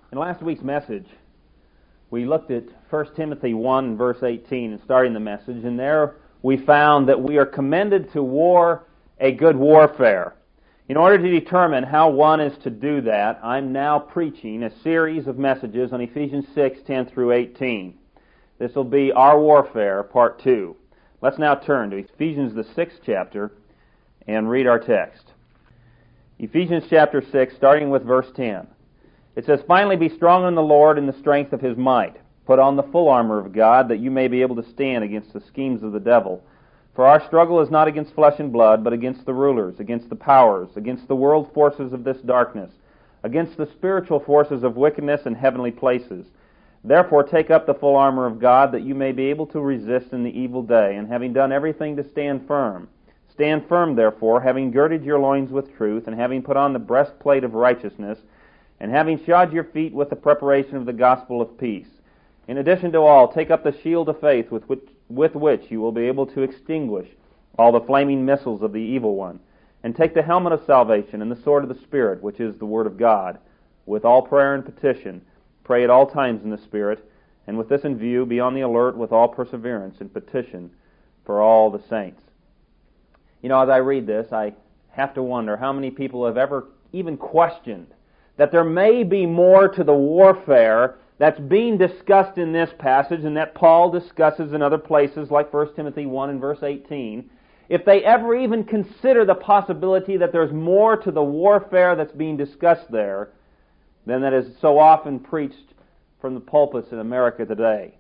In last week's message, we looked at 1 Timothy 1 and verse 18 and starting the message, and there we found that we are commended to war a good warfare. In order to determine how one is to do that, I'm now preaching a series of messages on Ephesians 6:10 through 18. This will be Our Warfare, Part 2. Let's now turn to Ephesians, the 6th chapter, and read our text. Ephesians chapter 6, starting with verse 10. It says, "Finally be strong in the Lord and the strength of His might. Put on the full armor of God, that you may be able to stand against the schemes of the devil. For our struggle is not against flesh and blood, but against the rulers, against the powers, against the world forces of this darkness, against the spiritual forces of wickedness in heavenly places. Therefore take up the full armor of God, that you may be able to resist in the evil day, and having done everything to stand firm. Stand firm, therefore, having girded your loins with truth, and having put on the breastplate of righteousness, and having shod your feet with the preparation of the gospel of peace. In addition to all, take up the shield of faith with which you will be able to extinguish all the flaming missiles of the evil one. And take the helmet of salvation and the sword of the Spirit, which is the Word of God. With all prayer and petition, pray at all times in the Spirit, and with this in view, be on the alert with all perseverance and petition for all the saints." You know, as I read this, I have to wonder how many people have ever even questioned that there may be more to the warfare that's being discussed in this passage and that Paul discusses in other places like 1 Timothy 1 and verse 18, if they ever even consider the possibility that there's more to the warfare that's being discussed there than that is so often preached from the pulpits in America today.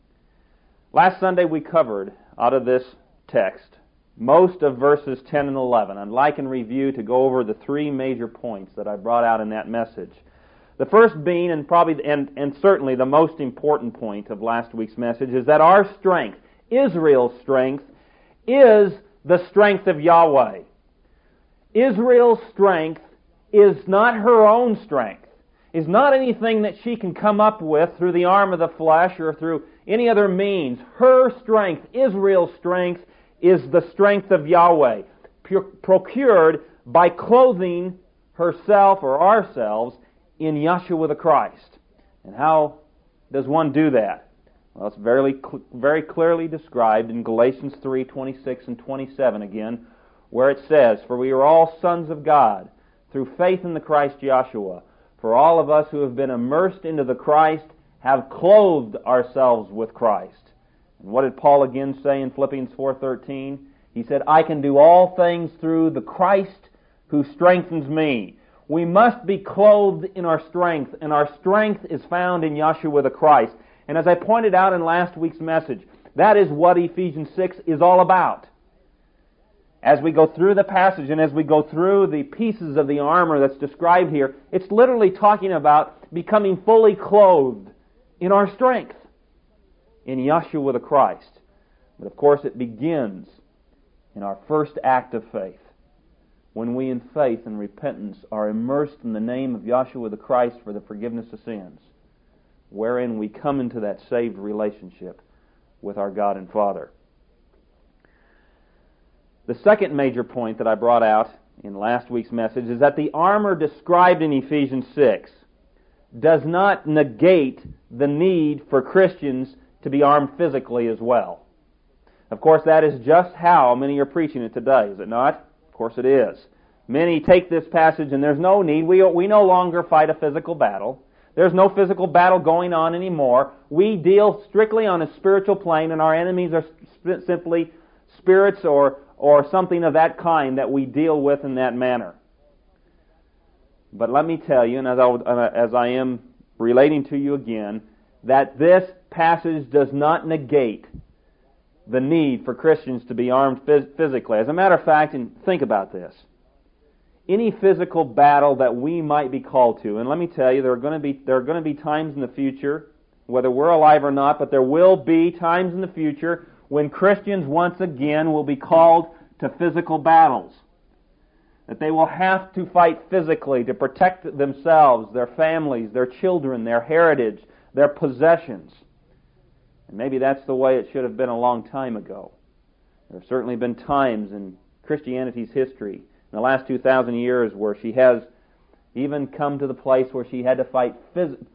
Last Sunday we covered, out of this text, most of verses 10 and 11. I'd like in review to go over the three major points that I brought out in that message. The first being, and certainly the most important point of last week's message, is that our strength, Israel's strength, is the strength of Yahweh. Israel's strength is not her own strength, is not anything that she can come up with through the arm of the flesh or through any other means. Her strength, Israel's strength, is the strength of Yahweh, procured by clothing herself or ourselves in Yeshua the Christ. And how does one do that? Well, it's very clearly described in Galatians 3:26 and 27 again, where it says, "For we are all sons of God through faith in the Christ Yeshua. For all of us who have been immersed into the Christ have clothed ourselves with Christ." And what did Paul again say in Philippians 4:13? He said, "I can do all things through the Christ who strengthens me." We must be clothed in our strength, and our strength is found in Yeshua the Christ. And as I pointed out in last week's message, that is what Ephesians 6 is all about. As we go through the passage and as we go through the pieces of the armor that's described here, it's literally talking about becoming fully clothed in our strength in Yeshua the Christ. But of course it begins in our first act of faith, when we in faith and repentance are immersed in the name of Yeshua the Christ for the forgiveness of sins, wherein we come into that saved relationship with our God and Father. The second major point that I brought out in last week's message is that the armor described in Ephesians 6 does not negate the need for Christians to be armed physically as well. Of course, that is just how many are preaching it today, is it not? Of course it is. Many take this passage and there's no need. We no longer fight a physical battle. There's no physical battle going on anymore. We deal strictly on a spiritual plane, and our enemies are simply spirits or something of that kind that we deal with in that manner. But let me tell you, and as I am relating to you again, that this passage does not negate the need for Christians to be armed physically. As a matter of fact, and think about this, any physical battle that we might be called to, and let me tell you, there are going to be times in the future, whether we're alive or not, but there will be times in the future when Christians once again will be called to physical battles. That they will have to fight physically to protect themselves, their families, their children, their heritage, their possessions. And maybe that's the way it should have been a long time ago. There have certainly been times in Christianity's history, in the last 2,000 years, where she has even come to the place where she had to fight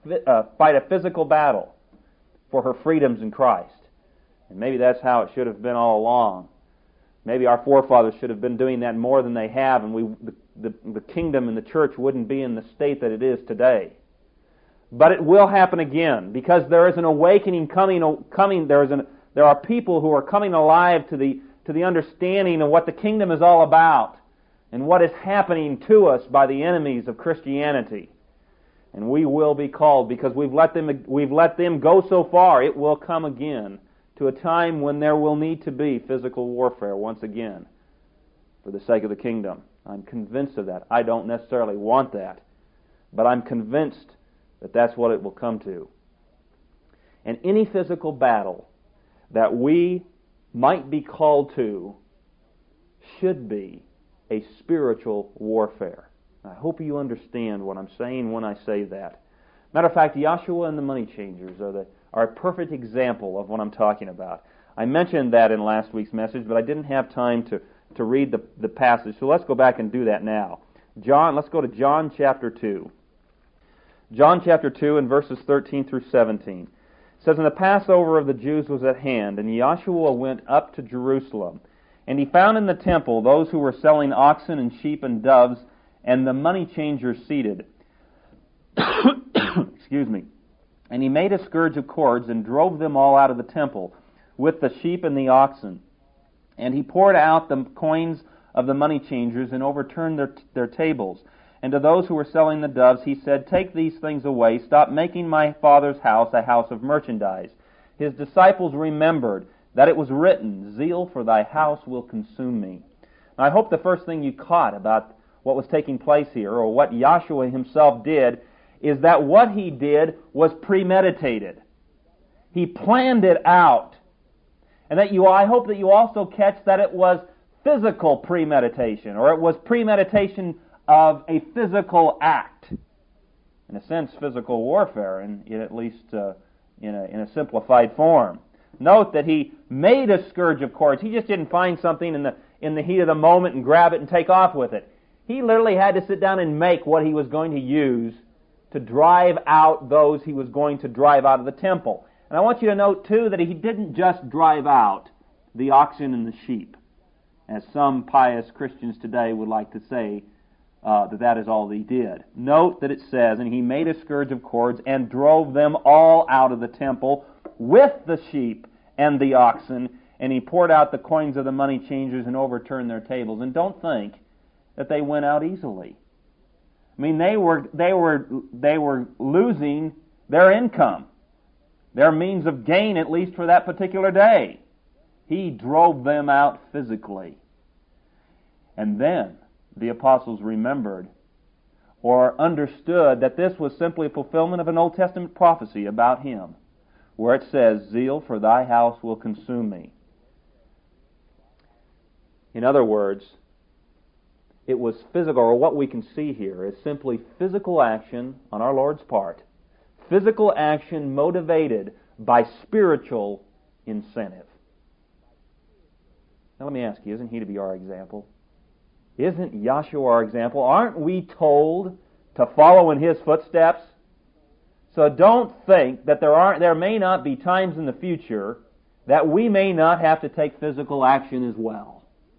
fight a physical battle for her freedoms in Christ. And maybe that's how it should have been all along. Maybe our forefathers should have been doing that more than they have, and the kingdom and the church wouldn't be in the state that it is today. But it will happen again, because there is an awakening coming. There are people who are coming alive to the understanding of what the kingdom is all about and what is happening to us by the enemies of Christianity. And we will be called, because we've let them go so far. It will come again to a time when there will need to be physical warfare once again for the sake of the kingdom. I'm convinced of that. I don't necessarily want that, but I'm convinced that that's what it will come to. And any physical battle that we might be called to should be a spiritual warfare. I hope you understand what I'm saying when I say that. Matter of fact, Joshua and the money changers are a perfect example of what I'm talking about. I mentioned that in last week's message, but I didn't have time to read the passage, so let's go back and do that now. Let's go to John chapter 2. John chapter 2 and verses 13 through 17. It says, "And the Passover of the Jews was at hand, and Joshua went up to Jerusalem. And he found in the temple those who were selling oxen and sheep and doves, and the money changers seated." Excuse me. "And he made a scourge of cords, and drove them all out of the temple, with the sheep and the oxen. And he poured out the coins of the money changers, and overturned their tables. And to those who were selling the doves he said, 'Take these things away. Stop making my Father's house a house of merchandise.' His disciples remembered that it was written, 'Zeal for thy house will consume me.'" Now, I hope the first thing you caught about what was taking place here, or what Joshua himself did, is that what he did was premeditated. He planned it out. And I hope that you also catch that it was physical premeditation, or it was premeditation of a physical act. In a sense, physical warfare, at least in a simplified form. Note that he made a scourge of cords. He just didn't find something in the heat of the moment and grab it and take off with it. He literally had to sit down and make what he was going to use to drive out those he was going to drive out of the temple. And I want you to note, too, that he didn't just drive out the oxen and the sheep, as some pious Christians today would like to say that is all he did. Note that it says, "And he made a scourge of cords and drove them all out of the temple with the sheep and the oxen, and he poured out the coins of the money changers and overturned their tables." And don't think that they went out easily. I mean, they were losing their income, their means of gain, at least for that particular day. He drove them out physically. And then the apostles remembered or understood that this was simply a fulfillment of an Old Testament prophecy about him, where it says, "Zeal for thy house will consume me." In other words, it was physical, or what we can see here is simply physical action on our Lord's part. Physical action motivated by spiritual incentive. Now let me ask you, isn't he to be our example? Isn't Joshua our example? Aren't we told to follow in his footsteps? So don't think that there may not be times in the future that we may not have to take physical action as well.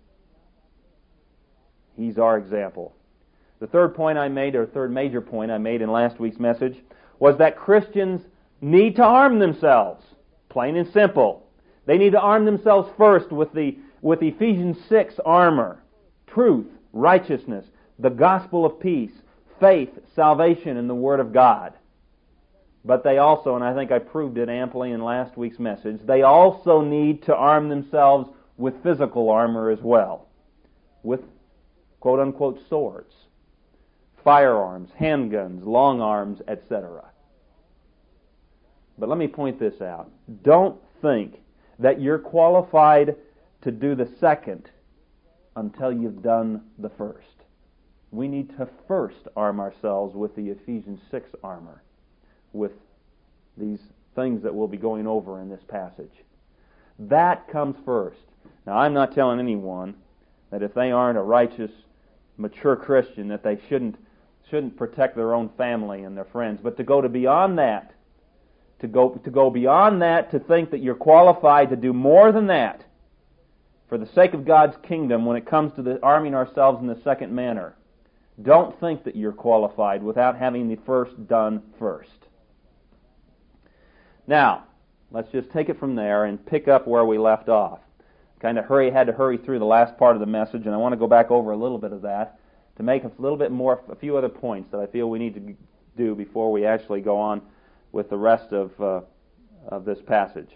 He's our example. The third major point I made in last week's message was that Christians need to arm themselves, plain and simple. They need to arm themselves first with Ephesians 6 armor: truth, righteousness, the gospel of peace, faith, salvation, and the Word of God. But they also, and I think I proved it amply in last week's message, they also need to arm themselves with physical armor as well, with quote-unquote swords, firearms, handguns, long arms, etc. But let me point this out. Don't think that you're qualified to do the second until you've done the first. We need to first arm ourselves with the Ephesians 6 armor, with these things that we'll be going over in this passage. That comes first. Now, I'm not telling anyone that if they aren't a righteous, mature Christian, that they shouldn't shouldn't protect their own family and their friends, but to go beyond that, to go beyond that, to think that you're qualified to do more than that for the sake of God's kingdom when it comes to arming ourselves in the second manner. Don't think that you're qualified without having the first done first. Now, let's just take it from there and pick up where we left off. Had to hurry through the last part of the message, and I want to go back over a little bit of that to make a few other points that I feel we need to do before we actually go on with the rest of this passage.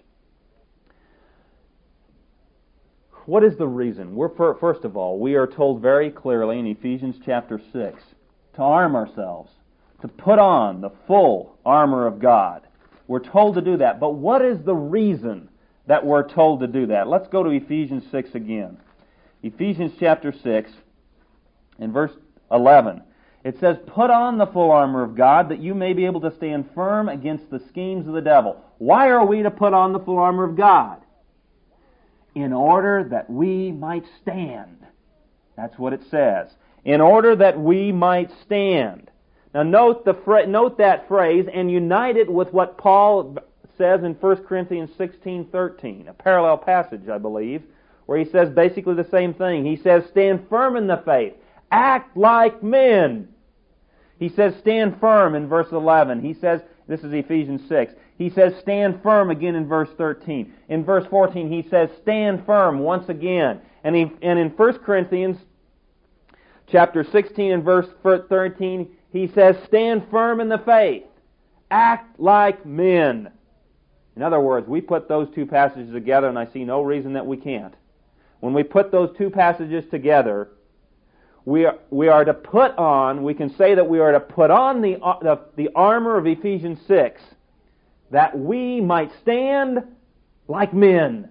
What is the reason? First of all, we are told very clearly in Ephesians chapter 6 to arm ourselves, to put on the full armor of God. We're told to do that. But what is the reason that we're told to do that? Let's go to Ephesians 6 again. Ephesians chapter 6 and verse 11. It says, "Put on the full armor of God that you may be able to stand firm against the schemes of the devil." Why are we to put on the full armor of God? In order that we might stand. That's what it says. In order that we might stand. Now note that phrase and unite it with what Paul says in 1 Corinthians 16:13, a parallel passage, I believe, where he says basically the same thing. He says, stand firm in the faith. Act like men. He says, stand firm in verse 11. He says, this is Ephesians 6. He says, stand firm again in verse 13. In verse 14, he says, stand firm once again. And in 1 Corinthians chapter 16 and verse 13, he says, stand firm in the faith. Act like men. In other words, we put those two passages together, and I see no reason that we can't. When we put those two passages together, we are to put on, we can say that we are to put on the armor of Ephesians 6, that we might stand like men.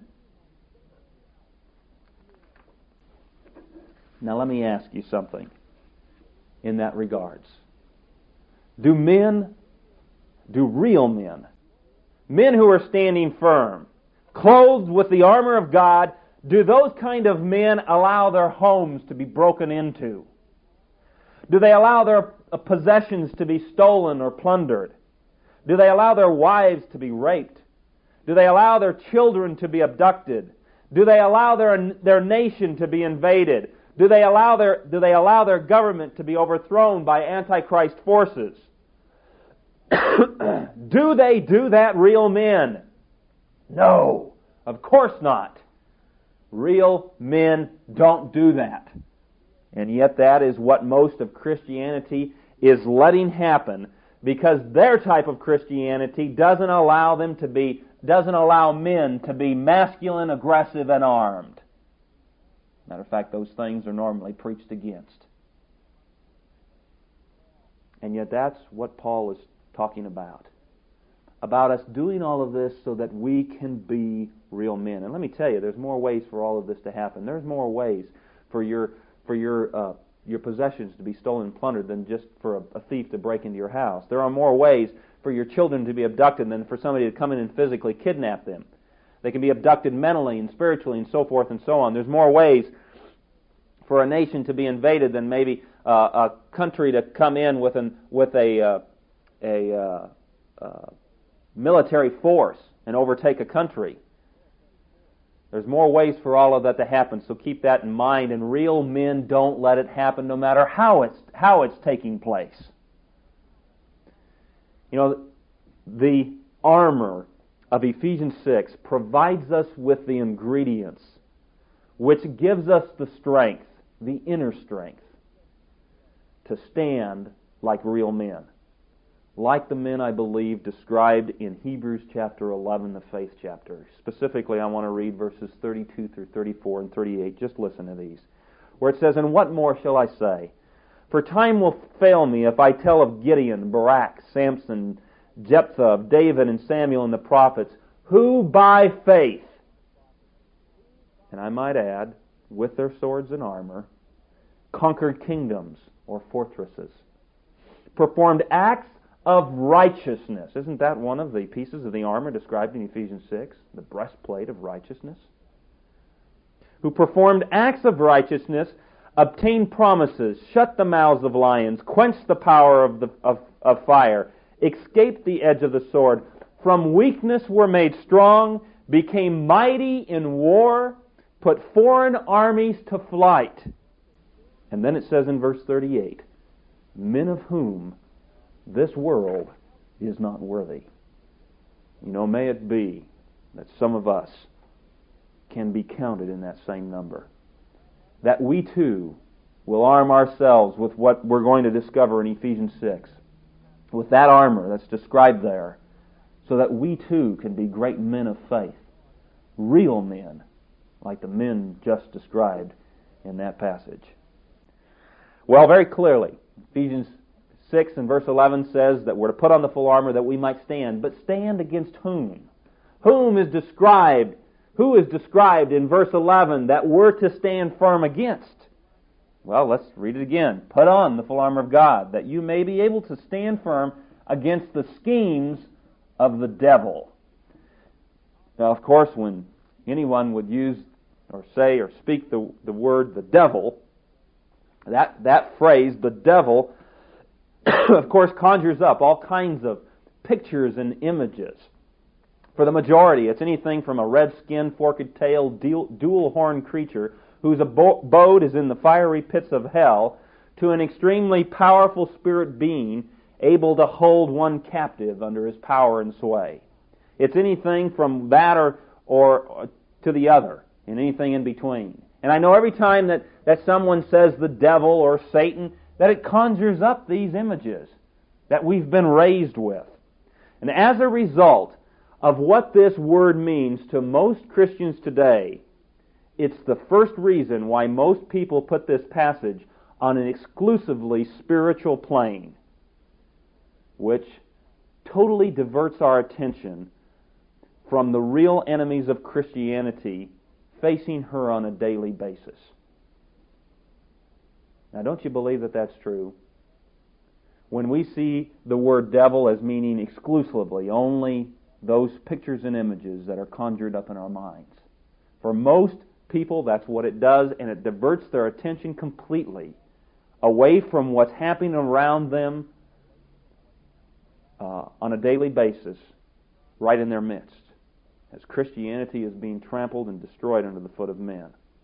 Now let me ask you something in that regards. Do real men who are standing firm, clothed with the armor of God, do those kind of men allow their homes to be broken into? Do they allow their possessions to be stolen or plundered? Do they allow their wives to be raped? Do they allow their children to be abducted? Do they allow their nation to be invaded? Do they allow their government to be overthrown by Antichrist forces? Do they do that, real men? No, of course not. Real men don't do that. And yet that is what most of Christianity is letting happen, because their type of Christianity doesn't allow men to be masculine, aggressive, and armed. Matter of fact, those things are normally preached against. And yet that's what Paul is talking about us doing all of this so that we can be real men. And let me tell you, there's more ways for all of this to happen. There's more ways for your possessions to be stolen and plundered than just for a thief to break into your house. There are more ways for your children to be abducted than for somebody to come in and physically kidnap them. They can be abducted mentally and spiritually and so forth and so on. There's more ways for a nation to be invaded than maybe a country to come in with a military force and overtake a country. There's more ways for all of that to happen, so keep that in mind. And real men don't let it happen, no matter how it's taking place. You know, the armor of Ephesians 6 provides us with the ingredients which gives us the strength, the inner strength, to stand like real men. Like the men, I believe, described in Hebrews chapter 11, the faith chapter. Specifically, I want to read verses 32 through 34 and 38. Just listen to these. Where it says, "And what more shall I say? For time will fail me if I tell of Gideon, Barak, Samson, Jephthah, of David and Samuel and the prophets, who by faith," and I might add, with their swords and armor, "conquered kingdoms," or fortresses, "performed acts of righteousness." Isn't that one of the pieces of the armor described in Ephesians 6? The breastplate of righteousness. "Who performed acts of righteousness, obtain promises, shut the mouths of lions, quench the power of fire, escaped the edge of the sword, from weakness were made strong, became mighty in war, put foreign armies to flight. And then it says in verse 38, men of whom this world is not worthy. May it be that some of us can be counted in that same number. That we too will arm ourselves with what we're going to discover in Ephesians 6, with that armor that's described there, so that we too can be great men of faith, real men, like the men just described in that passage. Well, very clearly, Ephesians 6 and verse 11 says that we're to put on the full armor that we might stand. But stand against whom? Who is described in verse 11 that we're to stand firm against? Well, let's read it again. Put on the full armor of God, that you may be able to stand firm against the schemes of the devil. Now, of course, when anyone would use or say or speak the word the devil, that phrase, the devil, of course, conjures up all kinds of pictures and images. For the majority, it's anything from a red-skinned, forked-tailed, dual-horned creature whose abode is in the fiery pits of hell, to an extremely powerful spirit being able to hold one captive under his power and sway. It's anything from that or to the other, and anything in between. And I know every time that someone says the devil or Satan, that it conjures up these images that we've been raised with. And as a result of what this word means to most Christians today, it's the first reason why most people put this passage on an exclusively spiritual plane, which totally diverts our attention from the real enemies of Christianity facing her on a daily basis. Now, don't you believe that that's true? When we see the word devil as meaning exclusively only those pictures and images that are conjured up in our minds. For most people, that's what it does, and it diverts their attention completely away from what's happening around them on a daily basis, right in their midst, as Christianity is being trampled and destroyed under the foot of men.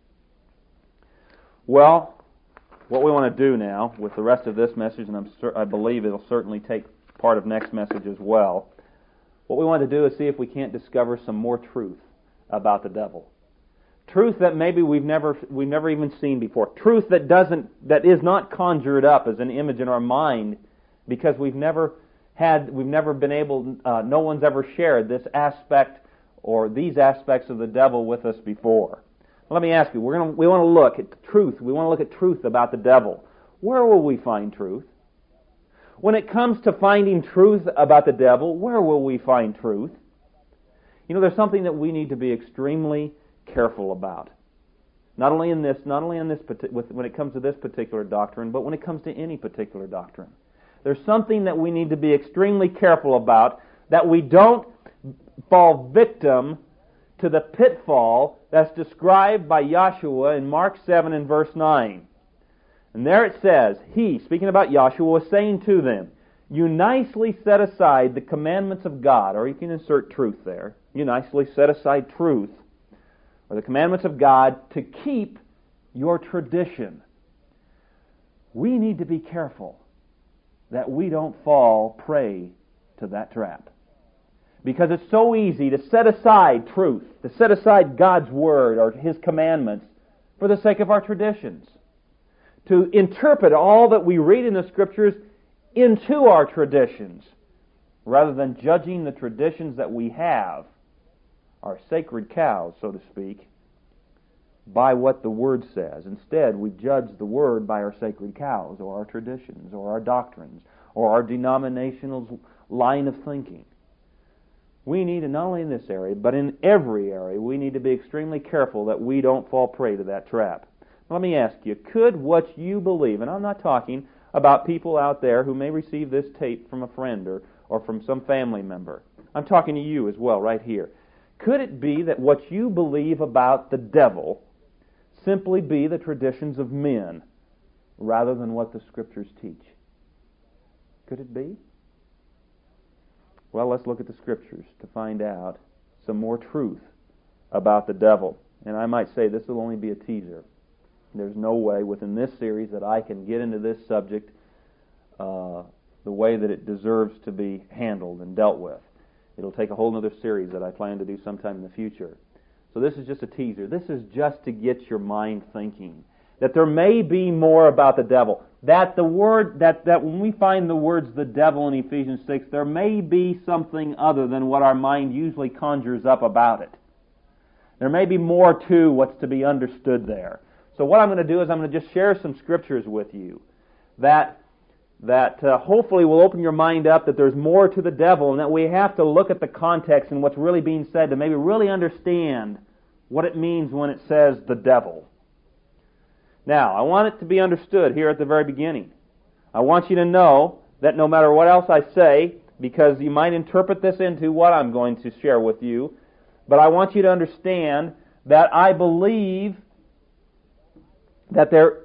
Well, what we want to do now with the rest of this message, and I believe it'll certainly take part of next message as well, what we want to do is see if we can't discover some more truth about the devil. Truth that maybe we've never even seen before. Truth that is not conjured up as an image in our mind, because we've never been able, no one's ever shared this aspect or these aspects of the devil with us before. Let me ask you, we want to look at truth. We want to look at truth about the devil. Where will we find truth? When it comes to finding truth about the devil, where will we find truth? There's something that we need to be extremely careful about. Not only when it comes to this particular doctrine, but when it comes to any particular doctrine. There's something that we need to be extremely careful about, that we don't fall victim to the pitfall that's described by Yahshua in Mark 7 and verse 9. And there it says, he, speaking about Yahshua, was saying to them, you nicely set aside the commandments of God, or you can insert truth there. You nicely set aside truth, or the commandments of God, to keep your tradition. We need to be careful that we don't fall prey to that trap. Because it's so easy to set aside truth, to set aside God's Word or His commandments for the sake of our traditions. To interpret all that we read in the Scriptures into our traditions, rather than judging the traditions that we have, our sacred cows, so to speak, by what the Word says. Instead, we judge the Word by our sacred cows, or our traditions, or our doctrines, or our denominational line of thinking. We need, not only in this area, but in every area, we need to be extremely careful that we don't fall prey to that trap. Let me ask you, could what you believe, and I'm not talking about people out there who may receive this tape from a friend or from some family member. I'm talking to you as well, right here. Could it be that what you believe about the devil simply be the traditions of men rather than what the Scriptures teach? Could it be? Well, let's look at the Scriptures to find out some more truth about the devil. And I might say this will only be a teaser. There's no way within this series that I can get into this subject the way that it deserves to be handled and dealt with. It'll take a whole other series that I plan to do sometime in the future. So this is just a teaser. This is just to get your mind thinking that there may be more about the devil. That the word that when we find the words the devil in Ephesians 6, there may be something other than what our mind usually conjures up about it. There may be more to what's to be understood there. So what I'm going to do is I'm going to just share some scriptures with you that hopefully will open your mind up that there's more to the devil and that we have to look at the context and what's really being said to maybe really understand what it means when it says the devil. Now, I want it to be understood here at the very beginning. I want you to know that no matter what else I say, because you might interpret this into what I'm going to share with you, but I want you to understand that I believe there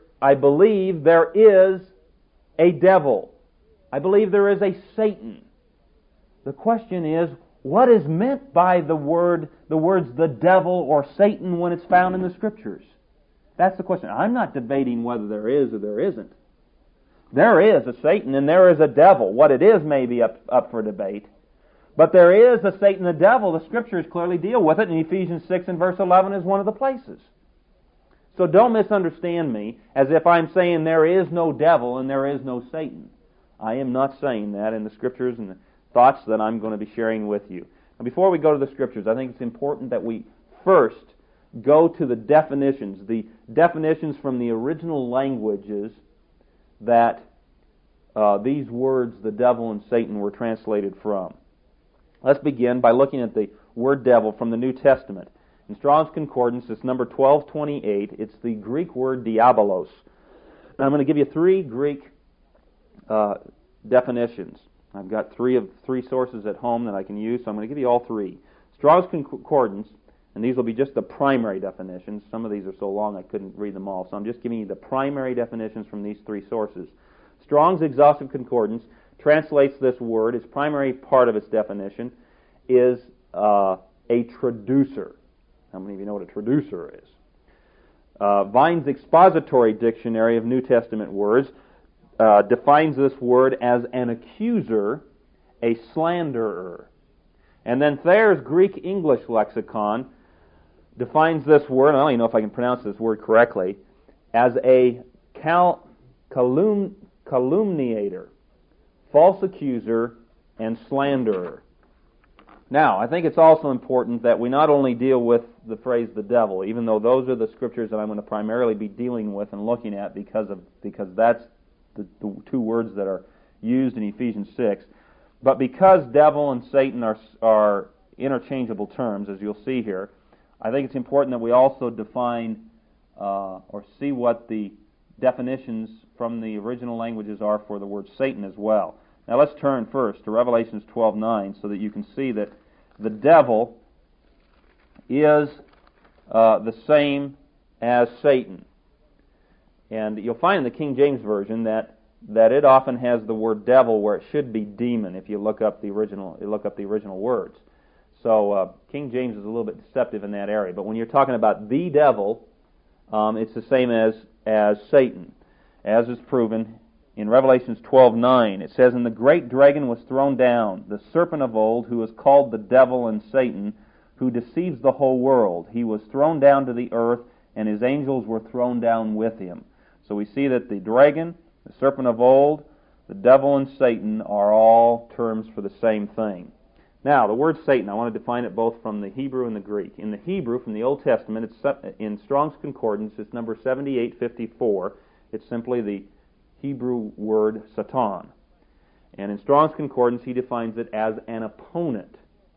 is a devil. I believe there is a Satan. The question is, what is meant by the words the devil or Satan when it's found in the Scriptures? That's the question. I'm not debating whether there is or there isn't. There is a Satan and there is a devil. What it is may be up for debate. But there is a Satan and a devil. The Scriptures clearly deal with it, and Ephesians 6 and verse 11 is one of the places. So don't misunderstand me as if I'm saying there is no devil and there is no Satan. I am not saying that in the Scriptures and the thoughts that I'm going to be sharing with you. Now, before we go to the Scriptures, I think it's important that we first go to the definitions from the original languages that these words, the devil and Satan, were translated from. Let's begin by looking at the word devil from the New Testament. In Strong's Concordance, it's number 1228. It's the Greek word diabolos. Now, I'm going to give you three Greek definitions. I've got three sources at home that I can use, so I'm going to give you all three. Strong's Concordance, and these will be just the primary definitions. Some of these are so long I couldn't read them all, so I'm just giving you the primary definitions from these three sources. Strong's Exhaustive Concordance translates this word, its primary part of its definition is a traducer. How many of you know what a traducer is? Vine's Expository Dictionary of New Testament Words defines this word as an accuser, a slanderer. And then Thayer's Greek-English lexicon defines this word, I don't even know if I can pronounce this word correctly, as a calumniator, false accuser, and slanderer. Now, I think it's also important that we not only deal with the phrase the devil, even though those are the scriptures that I'm going to primarily be dealing with and looking at because that's the two words that are used in Ephesians 6, but because devil and Satan are interchangeable terms, as you'll see here, I think it's important that we also define or see what the definitions from the original languages are for the word Satan as well. Now let's turn first to Revelations 12:9 so that you can see that the devil is the same as Satan. And you'll find in the King James Version that it often has the word devil where it should be demon if you look up the original words. So King James is a little bit deceptive in that area. But when you're talking about the devil, it's the same as Satan, as is proven in Revelations 12:9. It says, "And the great dragon was thrown down, the serpent of old, who is called the devil and Satan, who deceives the whole world. He was thrown down to the earth, and his angels were thrown down with him." So we see that the dragon, the serpent of old, the devil, and Satan are all terms for the same thing. Now, the word Satan, I want to define it both from the Hebrew and the Greek. In the Hebrew, from the Old Testament, it's in Strong's Concordance, it's number 7854. It's simply the Hebrew word Satan. And in Strong's Concordance, he defines it as an opponent.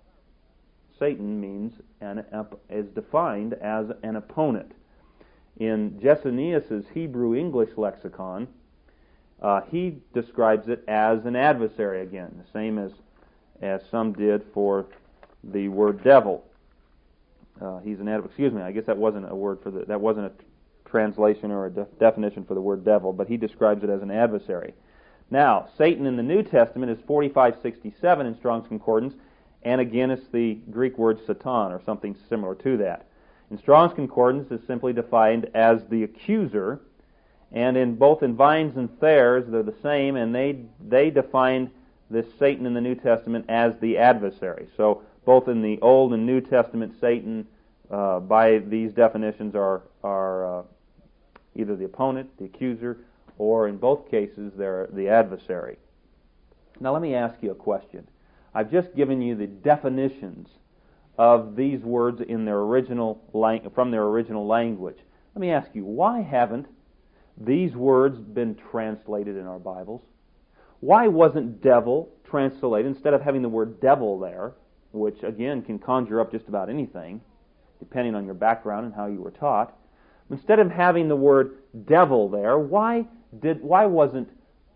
Satan is defined as an opponent. In Jessenius' Hebrew-English lexicon, he describes it as an adversary again, the same as some did for the word devil. He's an adversary. Excuse me, I guess that wasn't a word for that wasn't translation or a definition for the word devil, but he describes it as an adversary. Now, Satan in the New Testament is 4567 in Strong's Concordance, and again it's the Greek word Satan, or something similar to that. In Strong's Concordance, it's simply defined as the accuser, and in both in Vines and Thayer's, they're the same, and they define this Satan in the New Testament as the adversary. So both in the Old and New Testament, Satan, by these definitions, are either the opponent, the accuser, or in both cases, they're the adversary. Now let me ask you a question. I've just given you the definitions of these words in their from their original language. Let me ask you, why haven't these words been translated in our Bibles? Why wasn't devil translated, instead of having the word devil there, which again can conjure up just about anything, depending on your background and how you were taught, instead of having the word devil there, why wasn't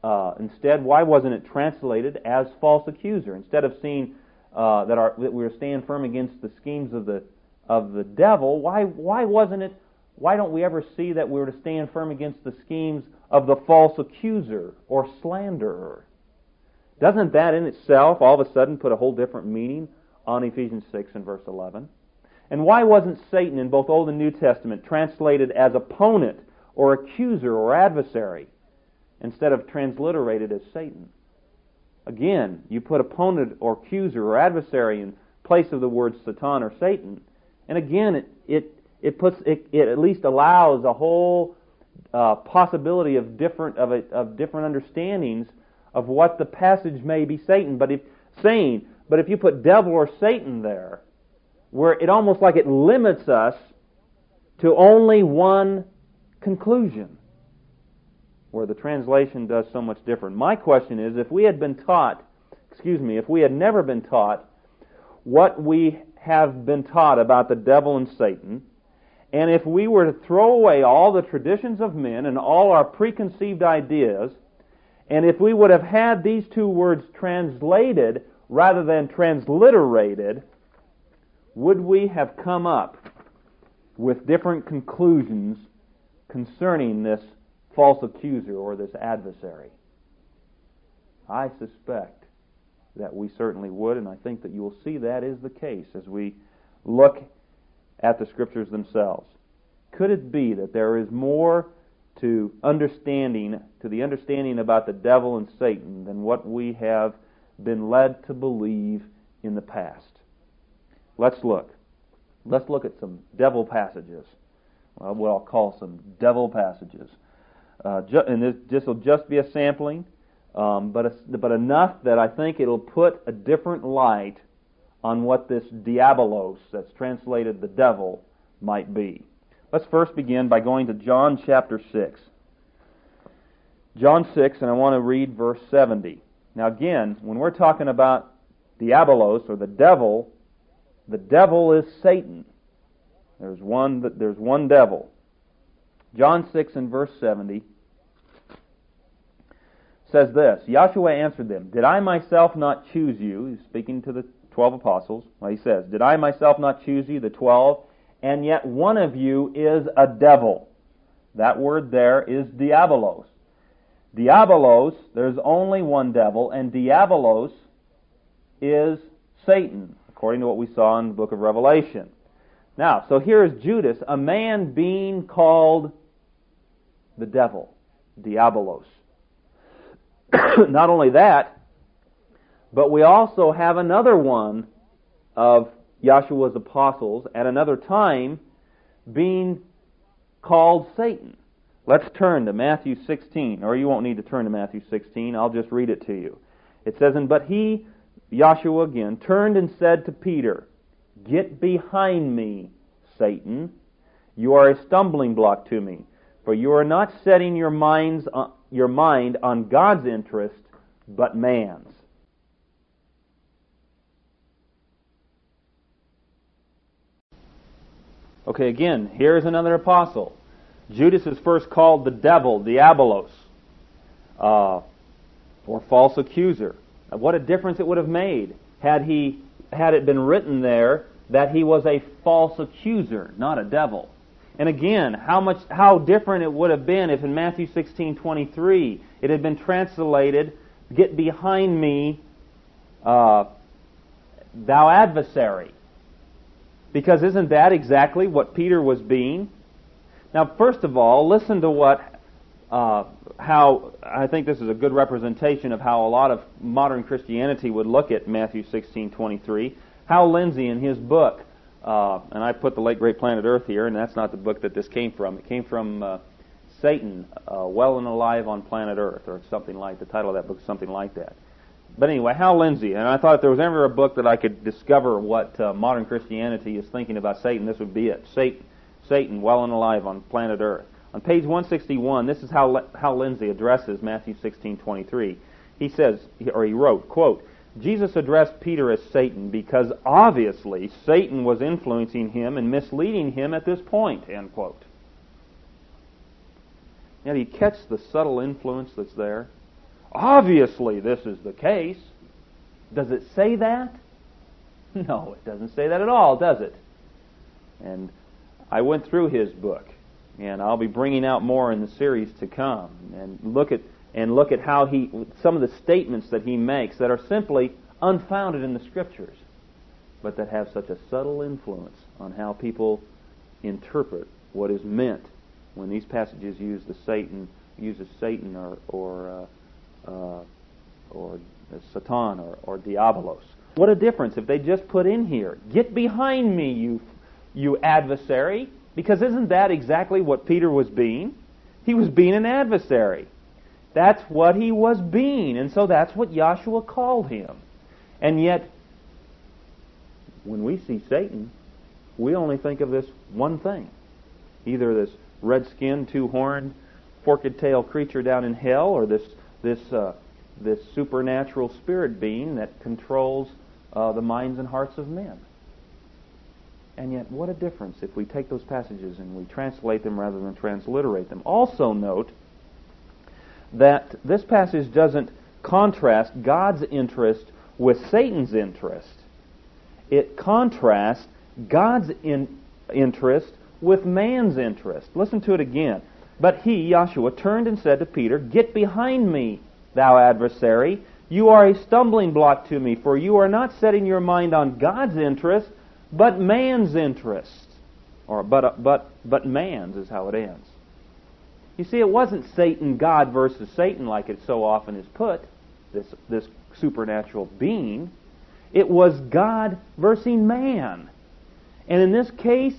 it translated as false accuser? Instead of seeing that we were staying firm against the schemes of the devil, why don't we ever see that we were to stand firm against the schemes of the false accuser or slanderer? Doesn't that in itself all of a sudden put a whole different meaning on Ephesians 6 and verse 11? And why wasn't Satan in both Old and New Testament translated as opponent or accuser or adversary instead of transliterated as Satan? Again, you put opponent or accuser or adversary in place of the words Satan or Satan, and again it at least allows a whole possibility of different understandings of what the passage may be saying. But if you put devil or Satan there, where it almost like it limits us to only one conclusion, where the translation does so much different. My question is, if we had never been taught what we have been taught about the devil and Satan, and if we were to throw away all the traditions of men and all our preconceived ideas, and if we would have had these two words translated rather than transliterated, would we have come up with different conclusions concerning this false accuser or this adversary? I suspect that we certainly would, and I think that you will see that is the case as we look at the Scriptures themselves. Could it be that there is more to the understanding about the devil and Satan than what we have been led to believe in the past? Let's look. Let's look at some devil passages. Well, what I'll call some devil passages. And this will just be a sampling, but enough that I think it'll put a different light on what this diabolos, that's translated the devil, might be. Let's first begin by going to John chapter 6. John 6, and I want to read verse 70. Now again, when we're talking about diabolos, or the devil is Satan. There's one devil. John 6 and verse 70 says this, Yahshua answered them, Did I myself not choose you? He's speaking to the 12 apostles. Well, he says, Did I myself not choose you, the 12? And yet one of you is a devil. That word there is diabolos. Diabolos, there's only one devil, and diabolos is Satan, according to what we saw in the book of Revelation. Now, so here is Judas, a man being called the devil, diabolos. Not only that, but we also have another one of Yahshua's apostles at another time being called Satan. Let's turn to Matthew 16, or you won't need to turn to Matthew 16, I'll just read it to you. It says, But he, Yahshua again, turned and said to Peter, Get behind me, Satan. You are a stumbling block to me, for you are not setting your mind on God's interest, but man's. Okay, again, here's another apostle. Judas is first called the devil, diabolos, or false accuser. What a difference it would have made had it been written there that he was a false accuser, not a devil. And again, how different it would have been if in Matthew 16:23 it had been translated, "Get behind me, thou adversary." Because isn't that exactly what Peter was being? Now, first of all, listen to how I think this is a good representation of how a lot of modern Christianity would look at Matthew 16:23. Hal Lindsey, in his book, and I put the late great Planet Earth here, and that's not the book that this came from. It came from Satan, Well and Alive on Planet Earth, or something like the title of that book, is something like that. But anyway, Hal Lindsey, and I thought if there was ever a book that I could discover what modern Christianity is thinking about Satan, this would be it. Satan, Well and Alive on Planet Earth. On page 161, this is how Hal Lindsey addresses Matthew 16:23. He says, or he wrote, quote, "Jesus addressed Peter as Satan because obviously Satan was influencing him and misleading him at this point," end quote. Now, do you catch the subtle influence that's there? Obviously this is the case. Does it say that? No, it doesn't say that at all, does it? And I went through his book, and I'll be bringing out more in the series to come, and look at how some of the statements that he makes that are simply unfounded in the Scriptures, but that have such a subtle influence on how people interpret what is meant when these passages use Satan or Satan or Diabolos. What a difference if they just put in here, "Get behind me, you adversary," because isn't that exactly what Peter was being? He was being an adversary. That's what he was being, and so that's what Yahshua called him. And yet, when we see Satan, we only think of this one thing. Either this red-skinned, two-horned, forked-tailed creature down in hell, or this supernatural spirit being that controls the minds and hearts of men. And yet, what a difference if we take those passages and we translate them rather than transliterate them. Also note that this passage doesn't contrast God's interest with Satan's interest. It contrasts God's interest with man's interest. Listen to it again. "But he," Yahshua, "turned and said to Peter, 'Get behind me, thou adversary. You are a stumbling block to me, for you are not setting your mind on God's interest, but man's interest.'" Or but man's is how it ends. You see, it wasn't Satan, God versus Satan like it so often is put, this supernatural being. It was God versus man. And in this case,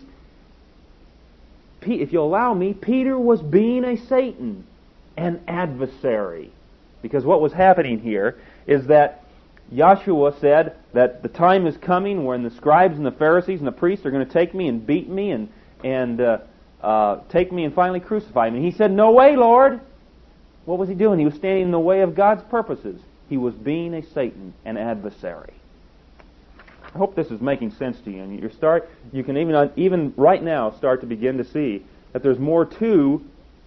if you'll allow me, Peter was being a Satan, an adversary. Because what was happening here is that Yahshua said that the time is coming when the scribes and the Pharisees and the priests are going to take me and beat me and take me and finally crucify me. And he said, "No way, Lord." What was he doing? He was standing in the way of God's purposes. He was being a Satan, an adversary. I hope this is making sense to you. And you can even right now start to begin to see that there's more to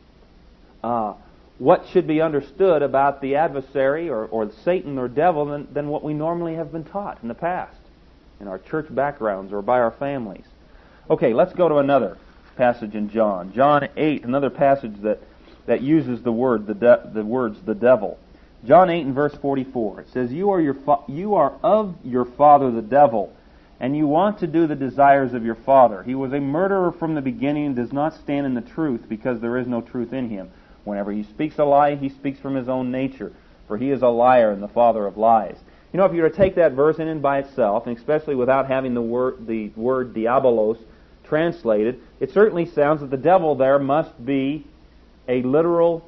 what should be understood about the adversary or Satan or devil than what we normally have been taught in the past, in our church backgrounds or by our families. Okay, let's go to another passage in John. John 8, another passage that uses the words the devil. John 8 and verse 44. It says, You are of your father the devil, and you want to do the desires of your father. He was a murderer from the beginning and does not stand in the truth, because there is no truth in him. Whenever he speaks a lie, he speaks from his own nature, for he is a liar and the father of lies. You know, if you were to take that verse in and by itself, and especially without having the word diabolos translated, it certainly sounds that the devil there must be this literal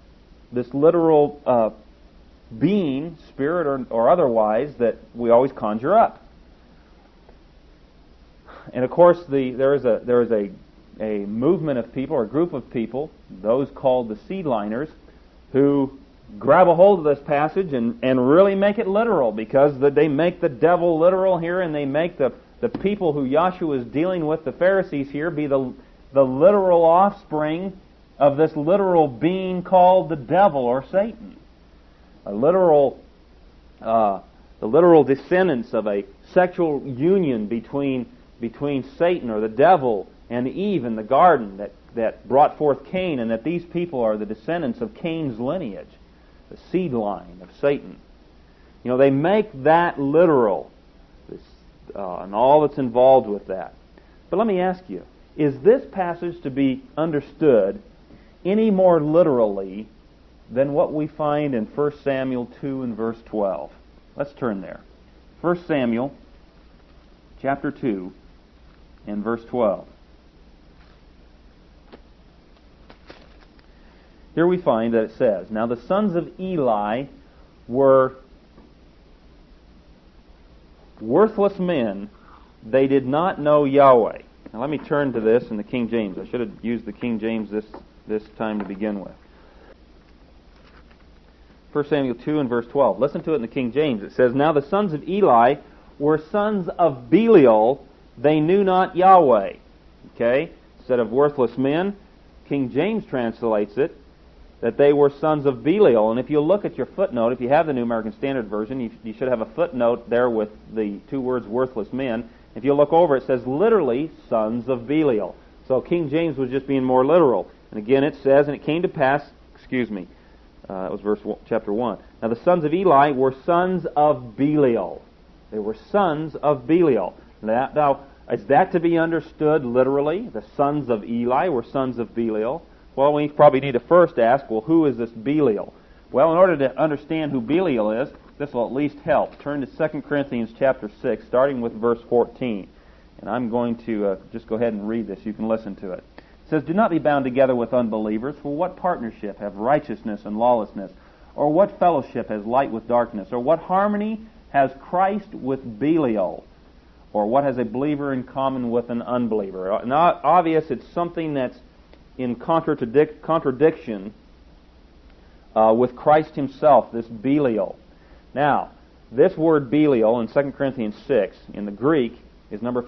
being, spirit or otherwise, that we always conjure up. And of course, there is a movement of people, or a group of people, those called the seedliners, who grab a hold of this passage and really make it literal, because they make the devil literal here, and they make the people who Yahshua is dealing with, the Pharisees here, be the literal offspring of this literal being called the devil or Satan. The literal descendants of a sexual union between Satan or the devil and Eve in the garden that brought forth Cain, and that these people are the descendants of Cain's lineage, the seed line of Satan. They make that literal, and all that's involved with that. But let me ask you, is this passage to be understood any more literally than what we find in 1 Samuel 2 and verse 12? Let's turn there. 1 Samuel chapter 2 and verse 12. Here we find that it says, "Now the sons of Eli were worthless men. They did not know Yahweh." Now let me turn to this in the King James. I should have used the King James this time to begin with. 1 Samuel 2 and verse 12. Listen to it in the King James. It says, "Now the sons of Eli were sons of Belial. They knew not Yahweh." Okay? Instead of worthless men, King James translates it that they were sons of Belial. And if you look at your footnote, if you have the New American Standard Version, you should have a footnote there with the two words worthless men. If you look over, it says literally sons of Belial. So King James was just being more literal. And again it says, "And it came to pass," that was chapter 1. "Now the sons of Eli were sons of Belial." They were sons of Belial. Now, is that to be understood literally? The sons of Eli were sons of Belial? Well, we probably need to first ask, well, who is this Belial? Well, in order to understand who Belial is, this will at least help. Turn to 2 Corinthians chapter 6, starting with verse 14. And I'm going to just go ahead and read this. You can listen to it. It says, "Do not be bound together with unbelievers, for what partnership have righteousness and lawlessness? Or what fellowship has light with darkness? Or what harmony has Christ with Belial? Or what has a believer in common with an unbeliever?" Not obvious, it's something that's in contradiction with Christ himself, this Belial. Now, this word Belial in 2 Corinthians 6 in the Greek is number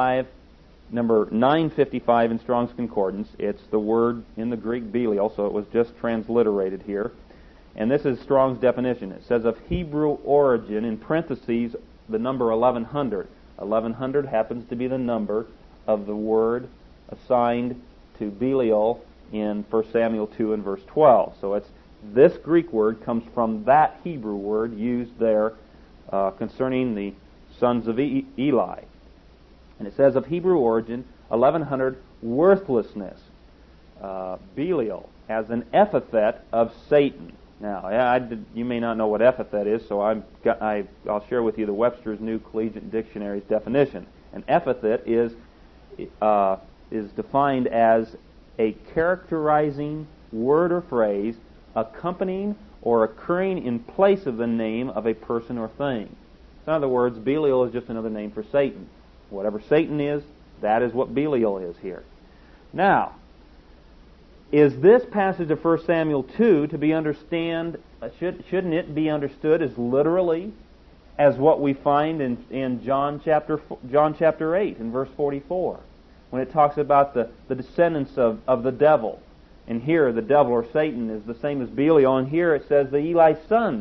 955 in Strong's Concordance. It's the word in the Greek Belial, so it was just transliterated here. And this is Strong's definition. It says of Hebrew origin, in parentheses, the number 1100. 1100 happens to be the number of the word assigned to Belial in 1 Samuel 2 and verse 12. So this Greek word comes from that Hebrew word used there concerning the sons of Eli. And it says of Hebrew origin, 1100, worthlessness. Belial as an epithet of Satan. Now, you may not know what epithet is, so I'll share with you the Webster's New Collegiate Dictionary's definition. An epithet is defined as a characterizing word or phrase accompanying or occurring in place of the name of a person or thing. So in other words, Belial is just another name for Satan. Whatever Satan is, that is what Belial is here. Now, is this passage of 1 Samuel 2 to be shouldn't it be understood as literally as what we find in John chapter 8 in verse 44, when it talks about the descendants of the devil? And here the devil or Satan is the same as Belial, and here it says the Eli's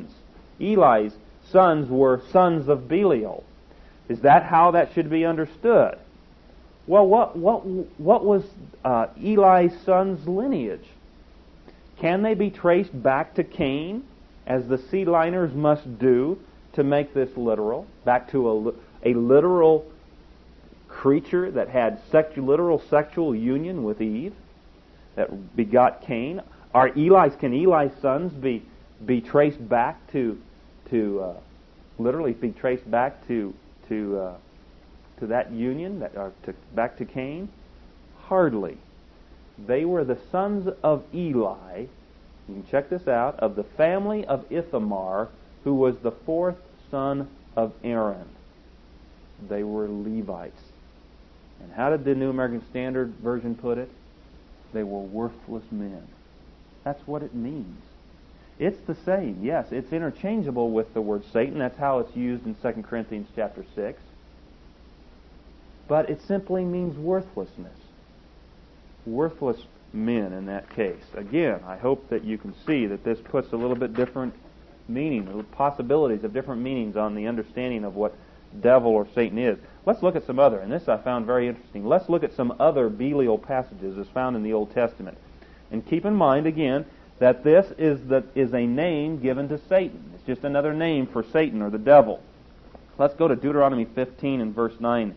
sons were sons of Belial. Is that how that should be understood? Well, what was Eli's son's lineage? Can they be traced back to Cain, as the seedliners must do to make this literal? Back to a literal creature that had literal sexual union with Eve, that begot Cain? Can Eli's sons be traced back to literally be traced back to that union, back to Cain? Hardly. They were the sons of Eli. You can check this out, of the family of Ithamar, who was the fourth son of Aaron. They were Levites. And how did the New American Standard Version put it? They were worthless men. That's what it means. It's the same. Yes, it's interchangeable with the word Satan. That's how it's used in 2 Corinthians chapter 6. But it simply means worthlessness. Worthless men in that case. Again, I hope that you can see that this puts a little bit different meaning, possibilities of different meanings on the understanding of what devil or Satan is. Let's look at some other, and this I found very interesting. Let's look at some other Belial passages as found in the Old Testament. And keep in mind, again, that this is a name given to Satan. It's just another name for Satan or the devil. Let's go to Deuteronomy 15 and verse 9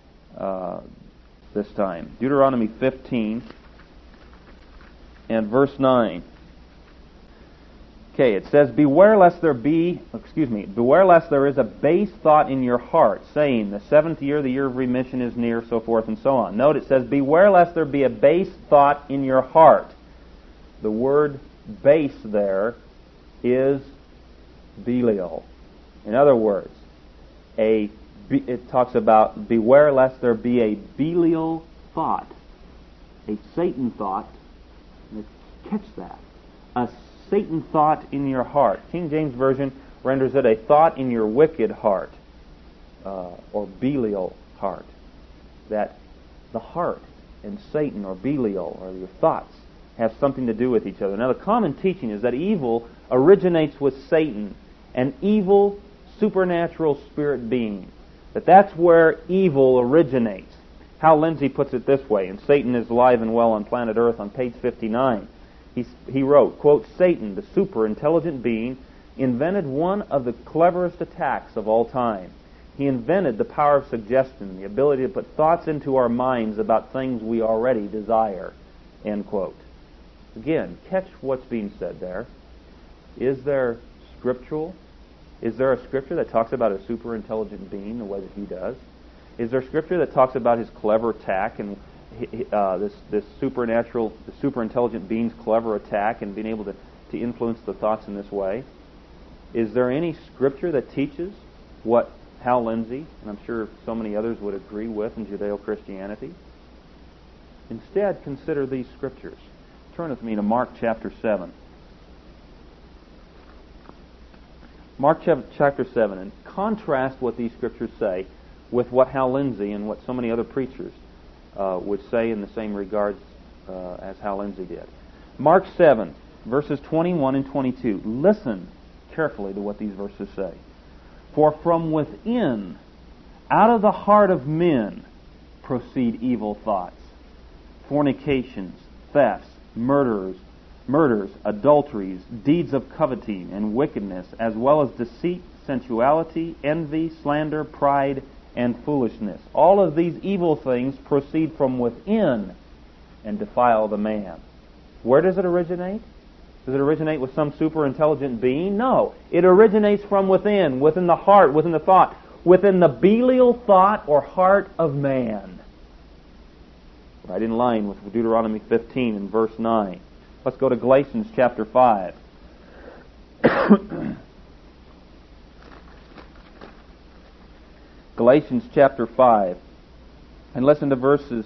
this time. Deuteronomy 15 and verse 9. Okay, it says, beware lest there is a base thought in your heart, saying, the 7th year, the year of remission is near, so forth and so on. Note, it says, beware lest there be a base thought in your heart. The word base there is Belial. In other words, it talks about beware lest there be a Belial thought, a Satan thought. Catch that. A Satan thought in your heart. King James Version renders it a thought in your wicked heart, or Belial heart. That the heart and Satan or Belial or your thoughts have something to do with each other. Now the common teaching is that evil originates with Satan, an evil supernatural spirit being. That's where evil originates. Hal Lindsey puts it this way, and Satan is alive and well on planet Earth on page 59. He wrote, quote, Satan, the super intelligent being, invented one of the cleverest attacks of all time. He invented the power of suggestion, the ability to put thoughts into our minds about things we already desire, end quote. Again, catch what's being said there. Is there a scripture that talks about a super intelligent being the way that he does? Is there scripture that talks about his clever attack and this super intelligent being's clever attack and being able to influence the thoughts in this way? Is there any scripture that teaches what Hal Lindsey, and I'm sure so many others would agree with in Judeo-Christianity? Instead, consider these scriptures. Turn with me to Mark chapter 7. Mark chapter 7, and contrast what these scriptures say with what Hal Lindsey and what so many other preachers would say in the same regards as Hal Lindsey did. Mark 7, verses 21 and 22. Listen carefully to what these verses say. For from within, out of the heart of men, proceed evil thoughts, fornications, thefts, murders, adulteries, deeds of coveting and wickedness, as well as deceit, sensuality, envy, slander, pride, and foolishness. All of these evil things proceed from within and defile the man. Where does it originate? Does it originate with some super intelligent being? No. It originates from within the heart, within the thought, within the Belial thought or heart of man. Right in line with Deuteronomy 15 and verse 9. Let's go to Galatians chapter 5. Galatians chapter 5. And listen to verses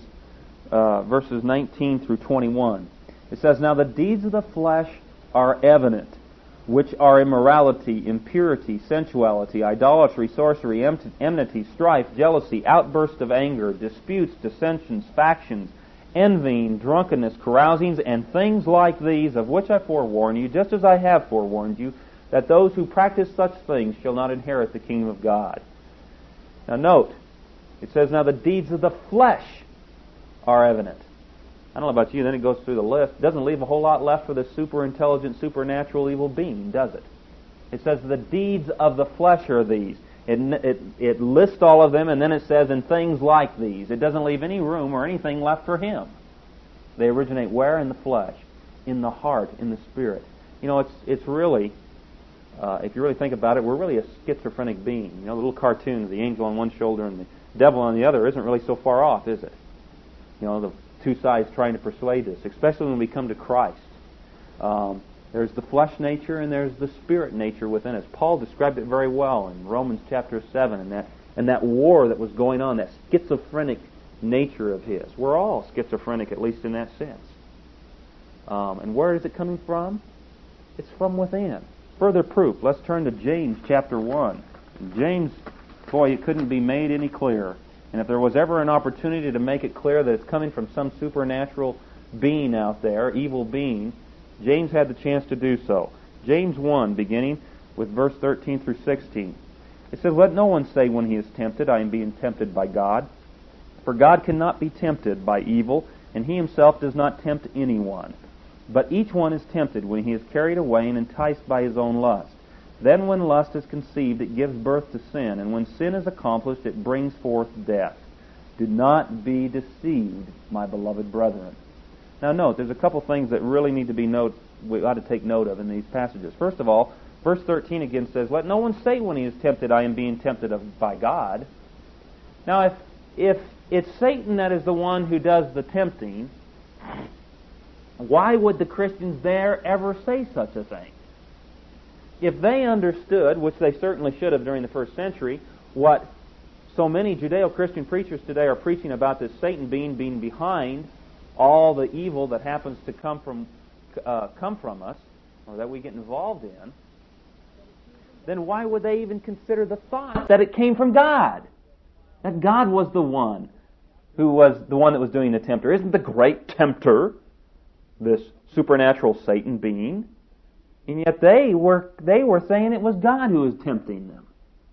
19 through 21. It says, Now the deeds of the flesh are evident, which are immorality, impurity, sensuality, idolatry, sorcery, enmity, strife, jealousy, outbursts of anger, disputes, dissensions, factions, envying, drunkenness, carousings, and things like these, of which I forewarn you, just as I have forewarned you, that those who practice such things shall not inherit the kingdom of God. Now note, it says, now the deeds of the flesh are evident. I don't know about you, then it goes through the list. It doesn't leave a whole lot left for the super intelligent, supernatural evil being, does it? It says the deeds of the flesh are these. It lists all of them, and then it says, and things like these. It doesn't leave any room or anything left for him. They originate where? In the flesh, in the heart, in the spirit. You know, it's really, if you really think about it, we're really a schizophrenic being. You know, the little cartoons, the angel on one shoulder and the devil on the other, isn't really so far off, is it? You know, the two sides trying to persuade us, especially when we come to Christ. There's the flesh nature and there's the spirit nature within us. Paul described it very well in Romans chapter 7, and that war that was going on, that schizophrenic nature of his. We're all schizophrenic, at least in that sense. And where is it coming from? It's from within. Further proof, let's turn to James chapter 1. James, boy, it couldn't be made any clearer. And if there was ever an opportunity to make it clear that it's coming from some supernatural being out there, evil being, James had the chance to do so. James 1, beginning with verse 13 through 16. It says, "Let no one say when he is tempted, I am being tempted by God. For God cannot be tempted by evil, and He Himself does not tempt anyone. But each one is tempted when he is carried away and enticed by his own lust. Then when lust is conceived, it gives birth to sin, and when sin is accomplished, it brings forth death. Do not be deceived, my beloved brethren." Now note, there's a couple things that really need to be we ought to take note of in these passages. First of all, verse 13 again says, "Let no one say when he is tempted, I am being tempted by God." Now if it's Satan that is the one who does the tempting, why would the Christians there ever say such a thing? If they understood, which they certainly should have during the first century, what so many Judeo-Christian preachers today are preaching about this Satan being behind all the evil that happens to come from us, or that we get involved in, then why would they even consider the thought that it came from God? That God was the one who was the one that was doing the tempter. Isn't the great tempter this supernatural Satan being? And yet they were saying it was God who was tempting them.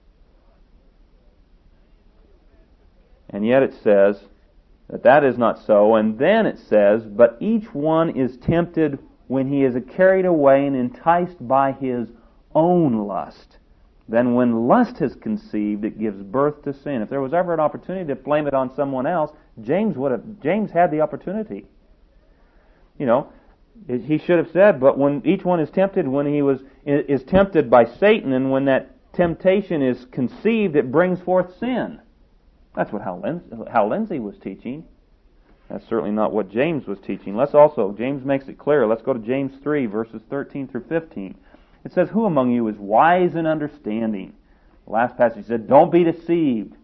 And yet it says that is not so. And then it says, "But each one is tempted when he is carried away and enticed by his own lust. Then when lust is conceived, it gives birth to sin." If there was ever an opportunity to blame it on someone else, James had the opportunity. He should have said, "But when each one is tempted, when he is tempted by Satan, and when that temptation is conceived, it brings forth sin." That's what Hal Lindsey was teaching. That's certainly not what James was teaching. James makes it clear. Let's go to James 3, verses 13 through 15. It says, "Who among you is wise in understanding?" The last passage said, "Don't be deceived."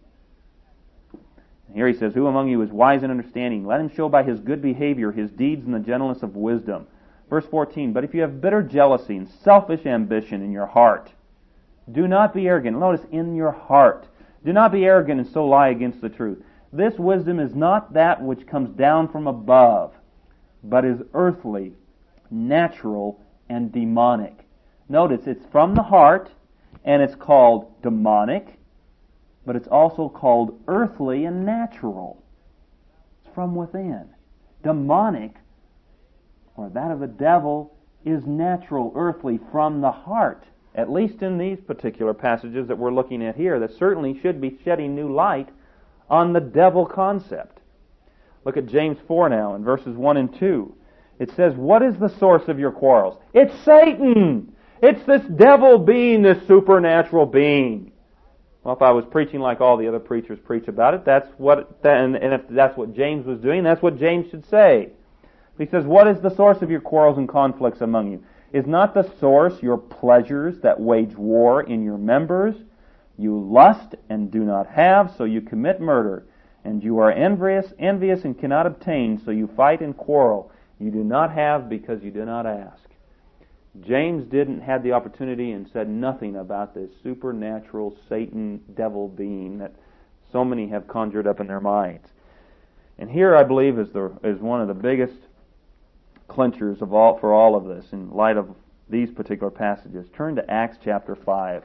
And here he says, "Who among you is wise in understanding? Let him show by his good behavior his deeds in the gentleness of wisdom." Verse 14, "But if you have bitter jealousy and selfish ambition in your heart, do not be arrogant." Notice, in your heart. "Do not be arrogant and so lie against the truth. This wisdom is not that which comes down from above, but is earthly, natural, and demonic." Notice, it's from the heart, and it's called demonic, but it's also called earthly and natural. It's from within. Demonic, or that of the devil, is natural, earthly, from the heart. At least in these particular passages that we're looking at here, that certainly should be shedding new light on the devil concept. Look at James 4 now, in verses 1 and 2. It says, "What is the source of your quarrels?" It's Satan! It's this devil being, this supernatural being. Well, if I was preaching like all the other preachers preach about it, and if that's what James was doing, that's what James should say. He says, "What is the source of your quarrels and conflicts among you? Is not the source your pleasures that wage war in your members? You lust and do not have, so you commit murder. And you are envious and cannot obtain, so you fight and quarrel. You do not have because you do not ask." James didn't have the opportunity and said nothing about this supernatural Satan devil being that so many have conjured up in their minds. And here, I believe, is one of the biggest clinchers for all of this in light of these particular passages. Turn to Acts chapter 5.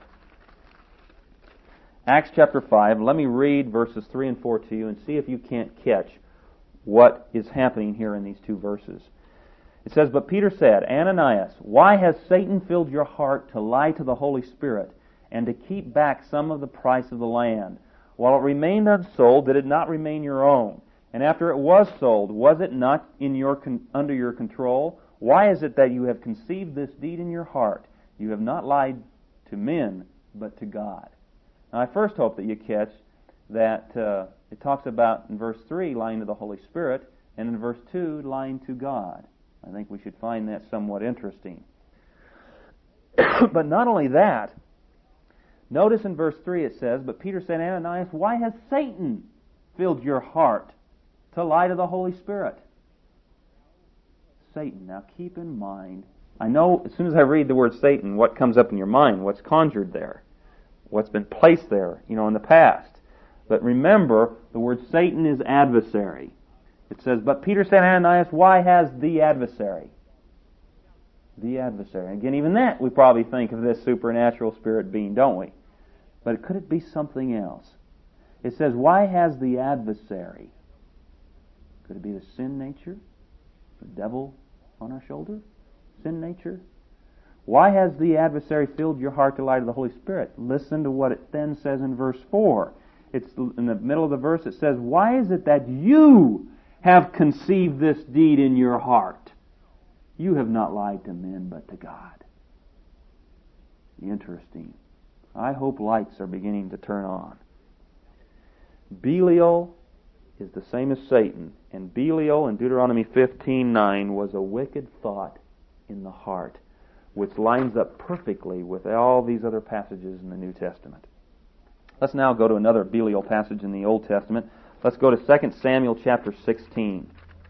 Acts chapter 5. Let me read verses 3 and 4 to you and see if you can't catch what is happening here in these two verses. It says, "But Peter said, Ananias, why has Satan filled your heart to lie to the Holy Spirit and to keep back some of the price of the land? While it remained unsold, did it not remain your own? And after it was sold, was it not under your control? Why is it that you have conceived this deed in your heart? You have not lied to men, but to God." Now, I first hope that you catch that it talks about, in verse 3, lying to the Holy Spirit, and in verse 2, lying to God. I think we should find that somewhat interesting. But not only that, notice in verse 3 it says, "But Peter said, Ananias, why has Satan filled your heart to lie to the Holy Spirit?" Satan. Now keep in mind, I know as soon as I read the word Satan, what comes up in your mind, what's conjured there, what's been placed there, in the past. But remember, the word Satan is adversary. It says, "But Peter said, Ananias, why has the adversary?" The adversary. Again, even that, we probably think of this supernatural spirit being, don't we? But could it be something else? It says, why has the adversary? Could it be the sin nature? The devil on our shoulder? Sin nature? Why has the adversary filled your heart to light of the Holy Spirit? Listen to what it then says in verse 4. It's in the middle of the verse. It says, why is it that you have conceived this deed in your heart? You have not lied to men, but to God. Interesting. I hope lights are beginning to turn on. Belial is the same as Satan, and Belial in Deuteronomy 15:9 was a wicked thought in the heart, which lines up perfectly with all these other passages in the New Testament. Let's now go to another Belial passage in the Old Testament. Let's go to 2 Samuel chapter 16.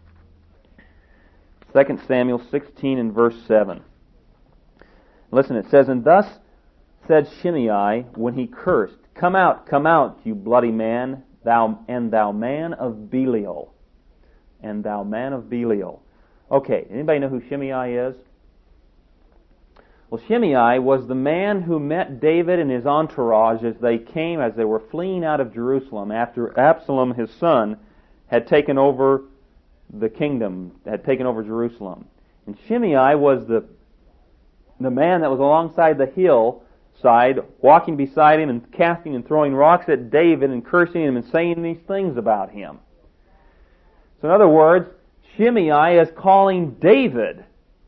2 Samuel 16 and verse 7. Listen, it says, and thus said Shimei when he cursed, come out, you bloody man, thou man of Belial. And thou man of Belial. Okay, anybody know who Shimei is? Well, Shimei was the man who met David and his entourage as they were fleeing out of Jerusalem after Absalom, his son, had taken over the kingdom, had taken over Jerusalem. And Shimei was the man that was alongside the hillside, walking beside him and casting and throwing rocks at David and cursing him and saying these things about him. So in other words, Shimei is calling David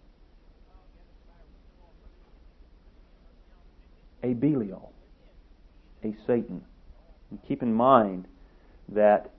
a Belial, a Satan. And keep in mind that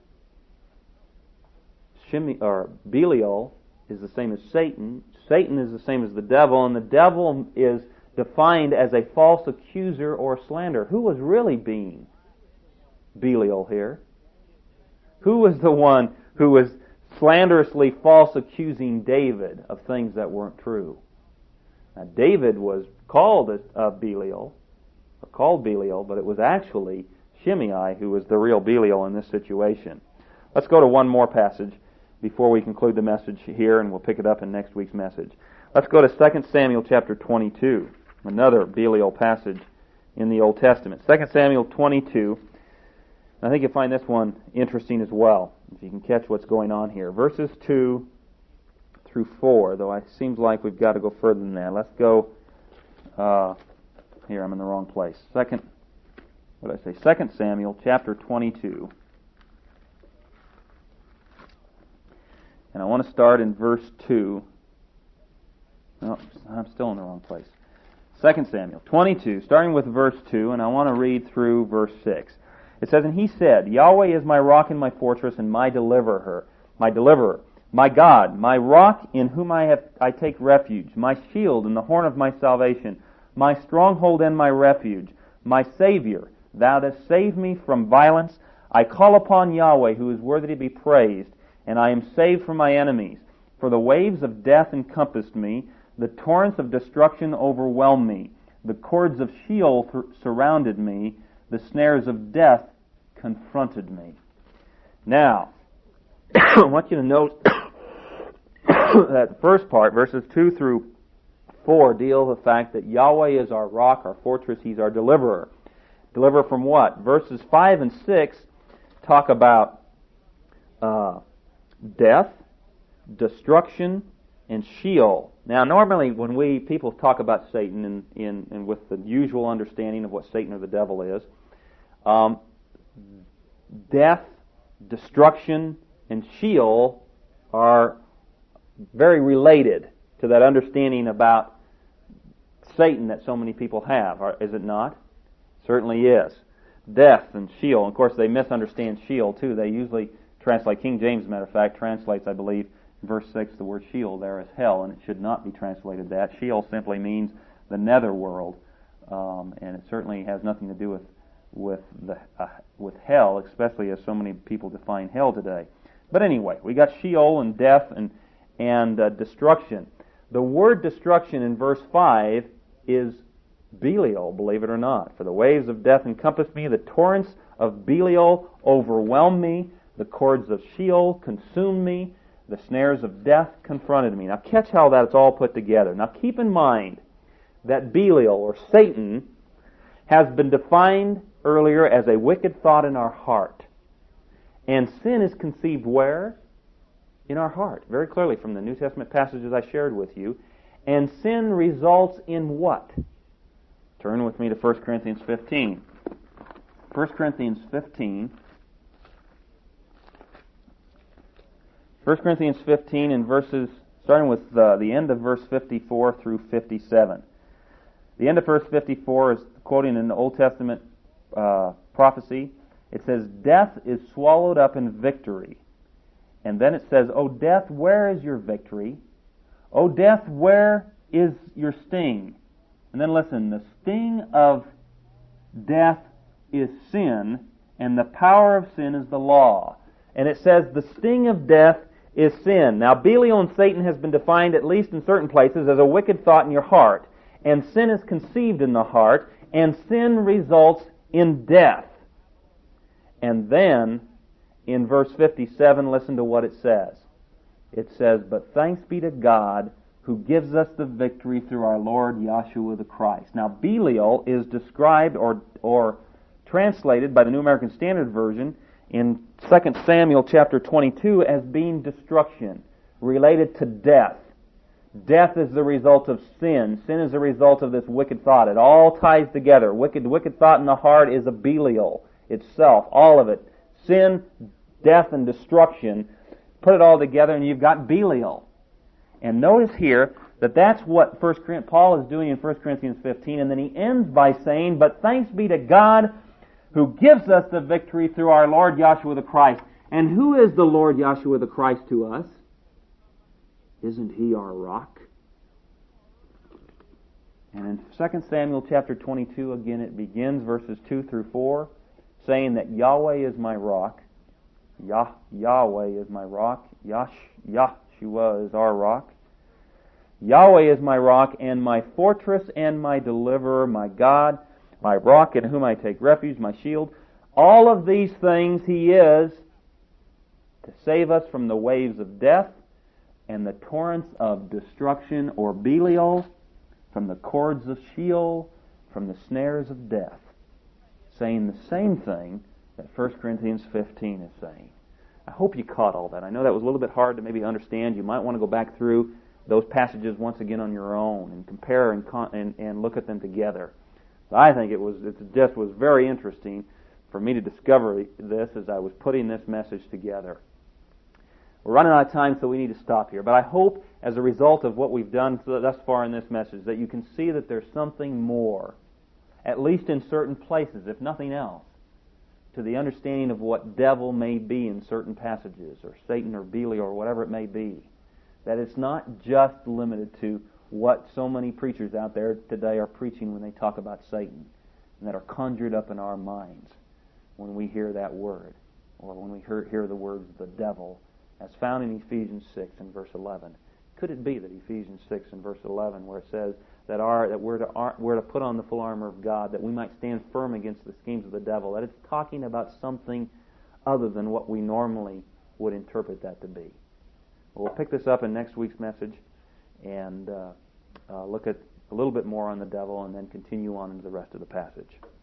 Belial is the same as Satan. Satan is the same as the devil, and the devil is defined as a false accuser or slanderer. Who was really being Belial here? Who was the one who was slanderously false accusing David of things that weren't true? Now, David was called Belial, but it was actually Shimei who was the real Belial in this situation. Let's go to one more passage before we conclude the message here, and we'll pick it up in next week's message. Let's go to 2 Samuel chapter 22, another Belial passage in the Old Testament. 2 Samuel 22, I think you'll find this one interesting as well, if you can catch what's going on here. Verses 2 through 4, though it seems like we've got to go further than that. Let's go, here I'm in the wrong place. 2 Samuel chapter 22. And I want to start in verse 2. No, I'm still in the wrong place. 2 Samuel 22, starting with verse 2, and I want to read through verse 6. It says, and he said, Yahweh is my rock and my fortress and my deliverer, my God, my rock in whom I take refuge, my shield and the horn of my salvation, my stronghold and my refuge, my Savior. Thou dost save me from violence. I call upon Yahweh, who is worthy to be praised, and I am saved from my enemies. For the waves of death encompassed me, the torrents of destruction overwhelmed me, the cords of Sheol surrounded me, the snares of death confronted me. Now, I want you to note that first part, verses 2 through 4, deal with the fact that Yahweh is our rock, our fortress, He's our deliverer. Deliver from what? Verses 5 and 6 talk about death, destruction, and Sheol. Now, normally when people talk about Satan and with the usual understanding of what Satan or the devil is, death, destruction, and Sheol are very related to that understanding about Satan that so many people have. Is it not? Certainly is. Death and Sheol. Of course, they misunderstand Sheol too. They usually translate, King James, as a matter of fact, translates, I believe, verse 6, the word Sheol there as hell, and it should not be translated that. Sheol simply means the netherworld, and it certainly has nothing to do with hell, especially as so many people define hell today. But anyway, we got Sheol and death and destruction. The word destruction in verse 5 is Belial, believe it or not. For the waves of death encompassed me, the torrents of Belial overwhelmed me, the cords of Sheol consumed me, the snares of death confronted me. Now catch how that's all put together. Now keep in mind that Belial, or Satan, has been defined earlier as a wicked thought in our heart. And sin is conceived where? In our heart. Very clearly from the New Testament passages I shared with you. And sin results in what? Turn with me to 1 Corinthians 15. 1 Corinthians 15. 1 Corinthians 15 in verses, starting with the end of verse 54 through 57. The end of verse 54 is quoting an Old Testament prophecy. It says, "Death is swallowed up in victory." And then it says, "O death, where is your victory? O death, where is your sting?" And then listen, "The sting of death is sin, and the power of sin is the law." And it says the sting of death is sin. Now, Belial and Satan has been defined, at least in certain places, as a wicked thought in your heart. And sin is conceived in the heart, and sin results in death. And then, in verse 57, listen to what it says. It says, "But thanks be to God who gives us the victory through our Lord Yahshua the Christ." Now, Belial is described or translated by the New American Standard Version in 2 Samuel chapter 22 as being destruction, related to death. Death is the result of sin. Sin is the result of this wicked thought. It all ties together. Wicked thought in the heart is a Belial itself, all of it. Sin, death, and destruction. Put it all together and you've got Belial. And notice here that that's what Paul is doing in 1 Corinthians 15, and then he ends by saying, "But thanks be to God who gives us the victory through our Lord Yahshua the Christ." And who is the Lord Yahshua the Christ to us? Isn't He our rock? And in 2 Samuel chapter 22, again, it begins verses 2 through 4, saying that Yahweh is my rock. Yahweh is my rock. Yahshua is our rock. Yahweh is my rock and my fortress and my deliverer, my God, my rock in whom I take refuge, my shield. All of these things He is to save us from the waves of death and the torrents of destruction or Belial, from the cords of Sheol, from the snares of death. Saying the same thing that 1 Corinthians 15 is saying. I hope you caught all that. I know that was a little bit hard to maybe understand. You might want to go back through those passages once again on your own and compare and look at them together. I think it just was very interesting for me to discover this as I was putting this message together. We're running out of time, so we need to stop here. But I hope, as a result of what we've done thus far in this message, that you can see that there's something more, at least in certain places, if nothing else, to the understanding of what devil may be in certain passages, or Satan or Belial or whatever it may be. That it's not just limited to what so many preachers out there today are preaching when they talk about Satan, and that are conjured up in our minds when we hear that word, or when we hear the words the devil, as found in Ephesians 6 and verse 11. Could it be that Ephesians 6 and verse 11, where it says that we're to put on the full armor of God, that we might stand firm against the schemes of the devil, that it's talking about something other than what we normally would interpret that to be? Well, we'll pick this up in next week's message and look at a little bit more on the devil and then continue on into the rest of the passage.